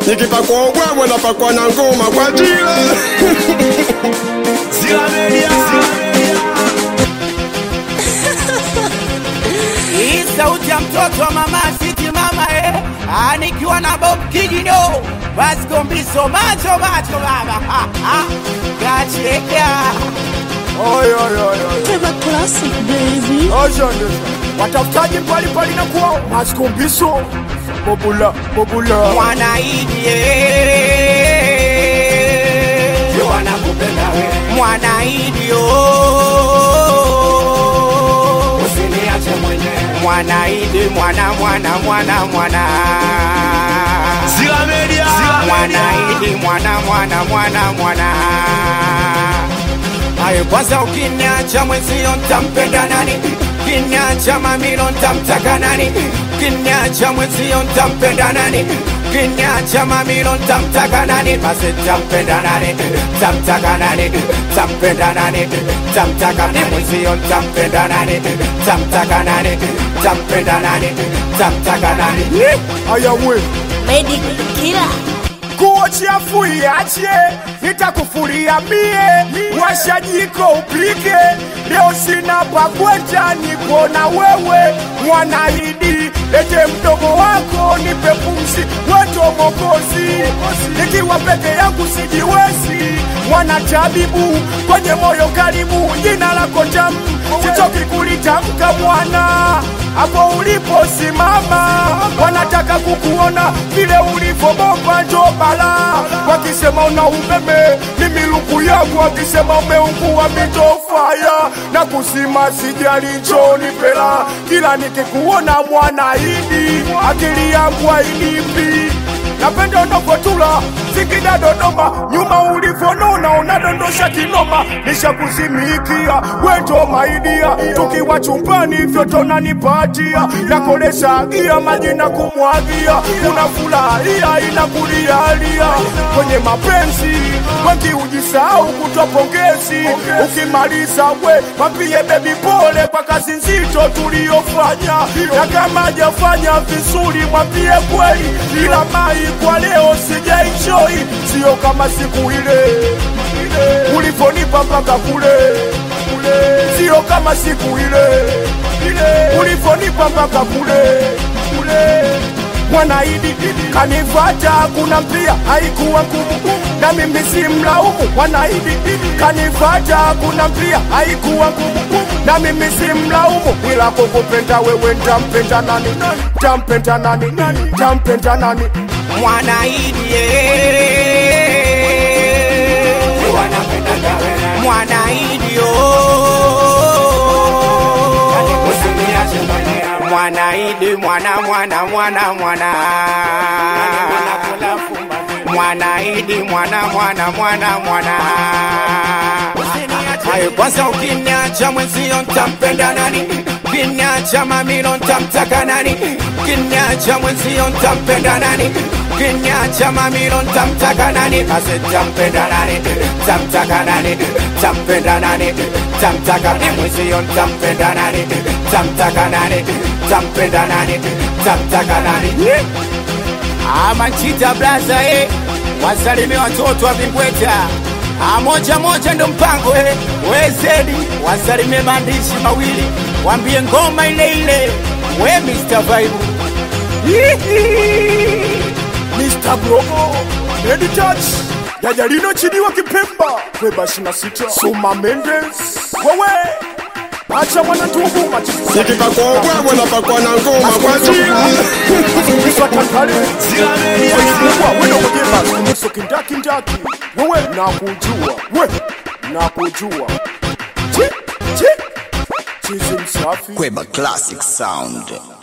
Nikipakwa ubwabwa napakwa na ngoma kwa jila. Zila Media. Hii sauti ya mtoto wa mama City mama nikiwa na Bob Kidino basi kombiso macho baba kacheka Oyo Feva classic baby. Ojande watafutaji pali na kuwa Maskombiso Bobula Mwanaidi Yohana kupenda we Mwanaidi usiniache mwenyewe Mwanaidi mwana Zila Media. Mwanaidi mwana Ayo kwanza ukiniacha mwenzio ntampenda nani? Ukiniacha mamilo ntamtaka nani? Ukiniacha mwenzio ntampenda nani? Ukiniacha mamilo ntamtaka nani? Basi ntampenda nani? Ntamtaka nani? Ntampenda nani? Ntamtaka nani? Mwenzio ntampenda nani? Ntamtaka nani? Ntampenda nani? Ntamtaka nani? Ayawe Medic killer. kuochia fuiache nitakufuria mie washa jiko upike leo sina pakweta nipo na wewe Mwanaidi lete mdogo wako nipe pumzi weto mokozi nikiwa peke yangu sijiwezi Mwanatabibu kwenye moyo karibu jina lako tamu sichoki kulitamka mwana hapo ulipo simama wanataka kukuona vile ulivyobopa ndo bala wakisema una umeme mimi luku yangu wakisema umeungua mitofaya na kusima sijali njoni pela kila nikikuona Mwanaidi akili yangu hainipi napenda ondokotula Singida Dodoma nyuma ulivyonona unadondosha kinoma nishakuzimikia weto maidia tukiwa chumbani vyoto nanipatia nakolesha gia maji na kumwagia unafurahia inakulialia kwenye mapenzi wengi ujisahau kutoa pongezi ukimaliza we mapie bebi pole kwa kazi nzito tuliofanya na kama hajafanya vizuri mwambie kweli ila mai kwa leo sijaenjoy sio kama siku ile ulivonipa mpaka kule sio kama siku ile ulivonipa mpaka kule Mwanaidi kanifata kuna mpia haikuwa ngumu na mimi si mlaumu Mwanaidi kanifata kuna mpia haikuwa ngumu na mimi si mlaumu ila kukupenda wewe ntampenda nani Mwanaidi Mwanaidi Mwanaidi mwana Mwanaidi mwana Ayo kwanza ukiniacha mwenzio ntampenda nani? Ukiniacha mamilo ntamtaka nani? Ukiniacha mwenzio ntampenda nani? Ukiniacha mamilo ntamtaka nani? Basi ntampenda nani? Ntamtaka nani? Ntampenda nani? Ntamtaka nani? Mwenzio ntampenda nani? Ntamtaka nani? Ntampenda nani? Ntamtaka nani? Manchita blaza wasalime watoto wa Vimbweta moja ndo mpango wezedi wasalime maandishi mawili wambie ngoma ile we Mr. Vibe Mr. Brogo Lady Touch Yajalino Chidiwa Kipemba Kweba 26 Suma Mendes wewe acha mwana ndugu machizi Nikipakwa ubwabwa napakwa na ngoma kwa jila. Kiswa takale Zila Media Wino mjema Kumiso kindaki wewe nakujua Chizi msafi Kweba Classic Sound.